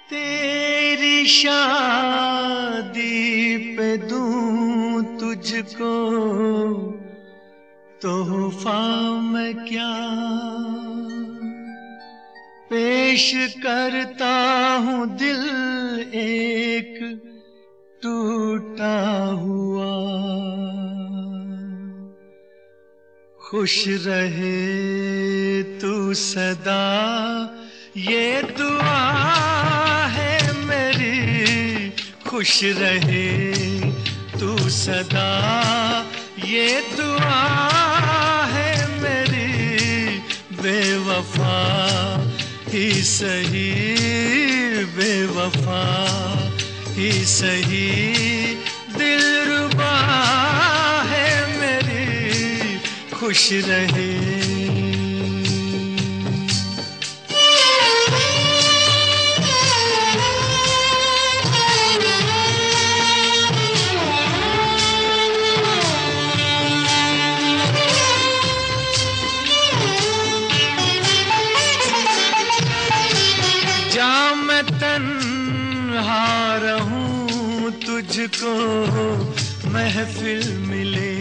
तेरी शादी पे दूं तुझको तोहफा मैं क्या पेश करता हूँ। दिल एक टूटा हुआ, खुश रहे तू सदा ये दुआ है मेरी। खुश रहे तू सदा ये दुआ है मेरी। बेवफा ही सही, बेवफा ही सही, दिलरुबा है मेरी। खुश रहे। जा मैं तन्हा रहूं तुझको महफिल मिले।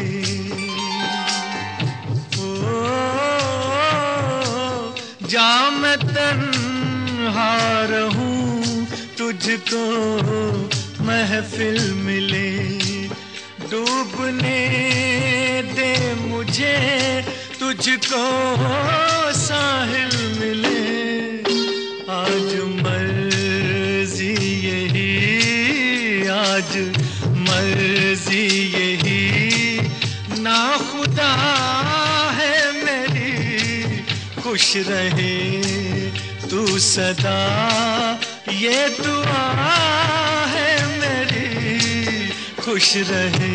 जा मैं तन्हा रहूं तुझको महफिल मिले। डूबने दे मुझे तुझको साहिल मिले। आज मर्जी यही, आज मर्जी यही, ना खुदा है मेरी। खुश रहे तू सदा ये दुआ है मेरी। खुश रहे।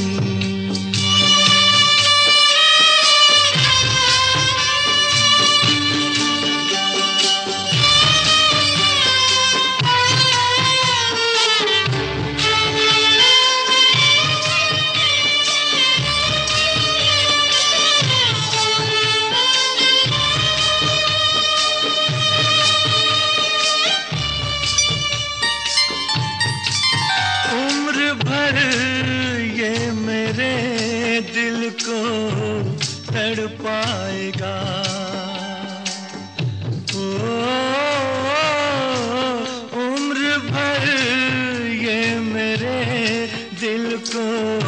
भर ये मेरे दिल को तड़पाएगा। ओ उम्र भर ये मेरे दिल को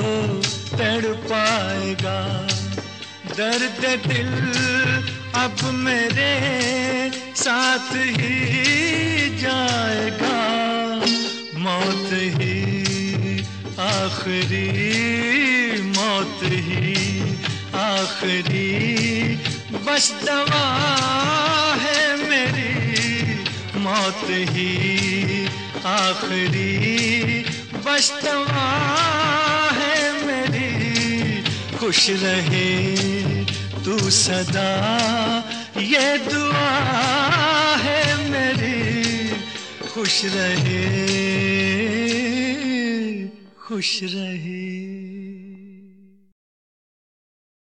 तड़पाएगा। दर्द दिल अब मेरे साथ ही जाएगा। मौत ही आखिरी, मौत ही आखिरी बस दवा है मेरी। मौत ही आखिरी बस दवा है मेरी। खुश रहे तू सदा ये दुआ है मेरी। खुश रहे, खुश रहे।